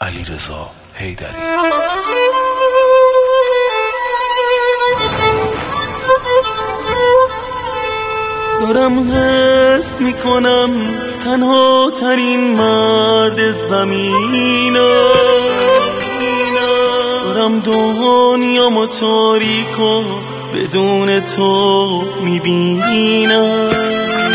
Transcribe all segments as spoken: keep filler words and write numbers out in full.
علیرضا حیدری. دارم حس میکنم تنها ترین مرد زمینم، دارم دنیامو تاریک و بدون تو میبینم.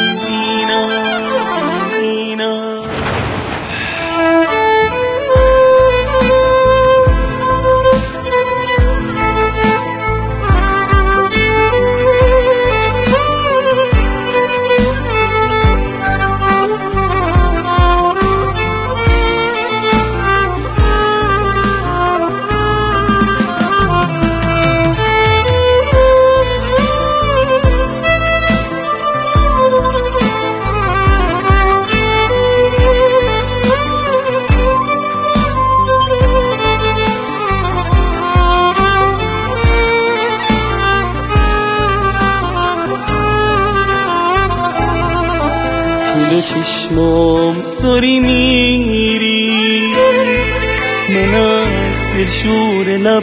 به چشمام داری میری، من از دلشور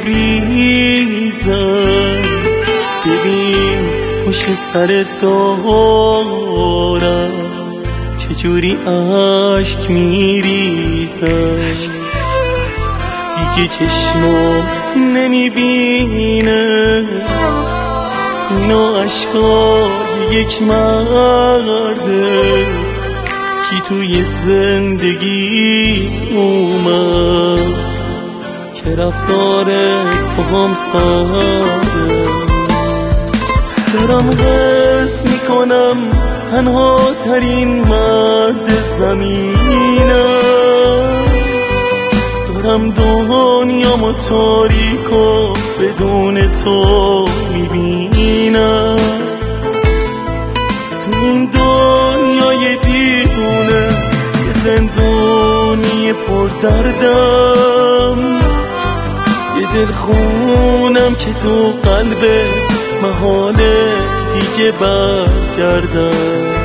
لبریزم. ببین پشت سرت دارم چجوری عشق میریزم. دیگه چشمام نمیبینه اینا عشقای یک مرده کی توی زندگی اومد که رفتارت با هم ساده. دارم حس میکنم تنها ترین مرد زمینم، دارم دنیامو تاریک و بدون تو میبینم. تو این دنیای دیوونه یه زندونی پر دردم، یه دل خونم که تو قلبت محاله دیگه برگردم.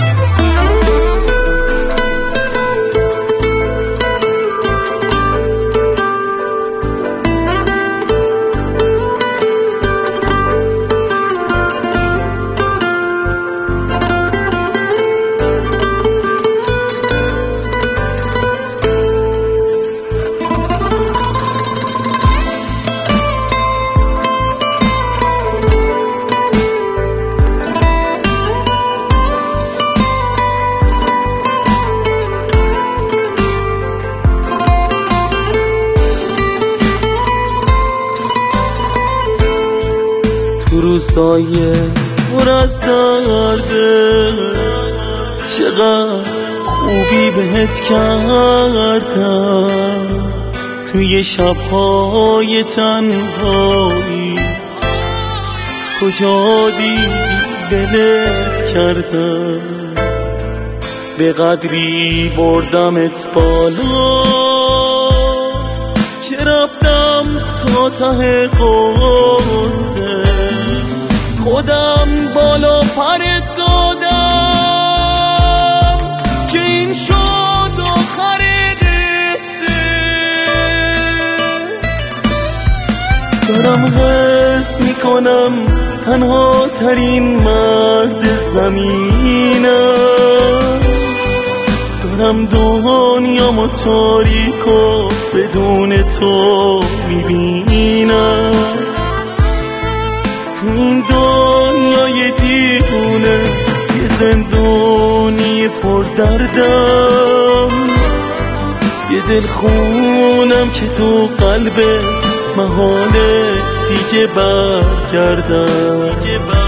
روزای پر از درده چقدر خوبی بهت کردم، توی شبهای تنهایی کجا دیدی ولت کردم. به قدری بردمت بالا که رفتم تا ته قصه، خودم بالا پرت دادم که این شد آخر قصه. دارم حس میکنم تنها ترین مرد زمینم، دارم دنیامو تاریک و بدون تو میبینم. تو این دنیای دیوونه یه زندونی پر دردم، یه دل خونم که تو قلبت محاله دیگه برگردم.